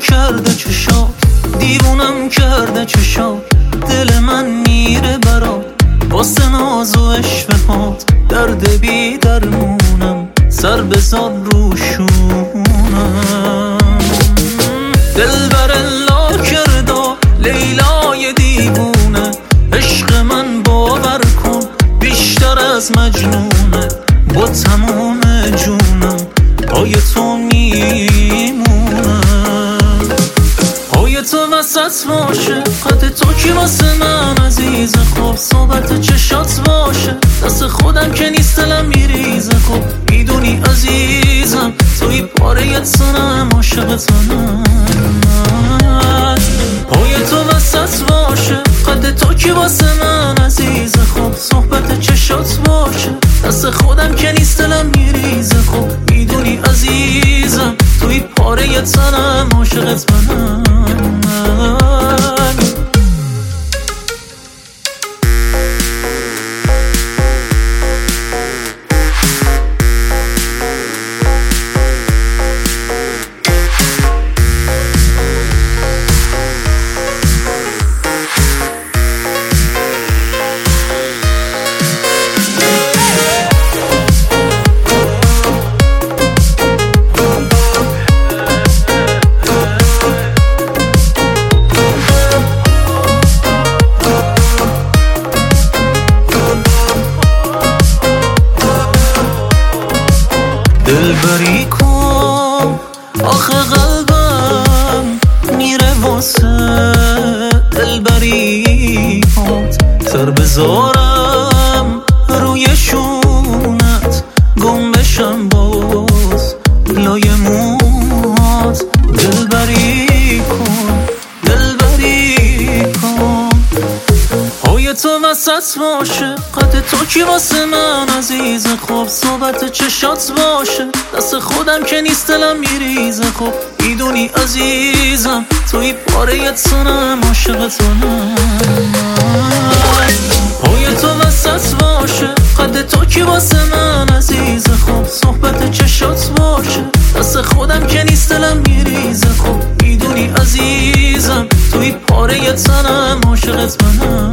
کرده چشات، دیوونم کرده چشات، دل من میره برات واسه ناز و عشقهات. درد بی درمونم سر بزار روشونم. دلبر لا کرده لیلای دیوونه، عشق من باور کن بیشتر از مجنونه. با تمام جونم پای تو میمونم. پای تو وسط باشه قد تو کی واسه من عزیز خوب. صحبت چشات باشه دست خودم که نیست دلم میریزه. خب میدونی عزیزم توی پاره تنم عاشق تنم. پای تو وسط باشه قد تو کی واسه من عزیز خوب. صحبت چشات باشه دست خودم که نیست دلم میریزه. خب میدونی عزیزم توی پاره تنم عاشقت منم. دلبری کن آخه قلبم میره واسه دلبری هات. سر بذارم روی شونت گم بشم باز لای موهات. دلبری کن دلبری کن. پای تو وسط باشه قد تو کی واسه من عزیز خوب. صحبت چشات باشه دست خودم که نیست دلم میریزه. خب میدونی عزیزم توی پاره تنم عاشق تنم. پای تو وسط باشه قد تو کی واسه من عزیز خوب. صحبت چشات باشه دست خودم که نیست دلم میریزه. خب میدونی عزیزم توی پاره تنم عاشق تنم.